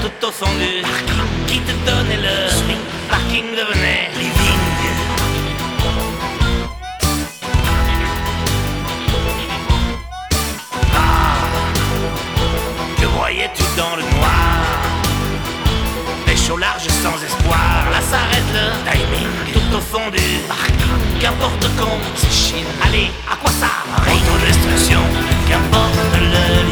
tout au fond du parking qui te donnait le swing. Parking devenait living. Que voyais-tu dans le noir? Pêche au large sans espoir. Là s'arrête le timing. Tout au fond du parking. Qu'importe qu'on s'échine. Allez, à quoi ça? Autodestruction. Qu'importe le